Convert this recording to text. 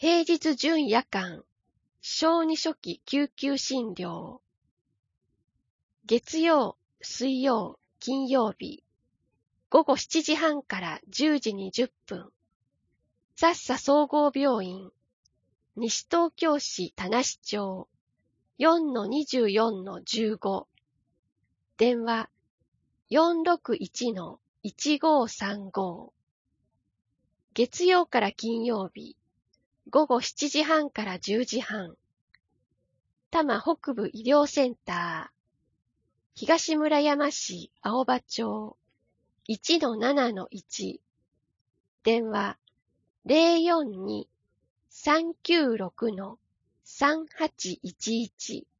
平日準夜間、小児初期救急診療。月曜、水曜、金曜日、午後7時半から10時20分。ザッサ総合病院、西東京市田無町、4-24-15。電話、461-1535。月曜から金曜日、午後7時半から10時半。多摩北部医療センター、東村山市青葉町、1-7-1。電話、042-396-3811。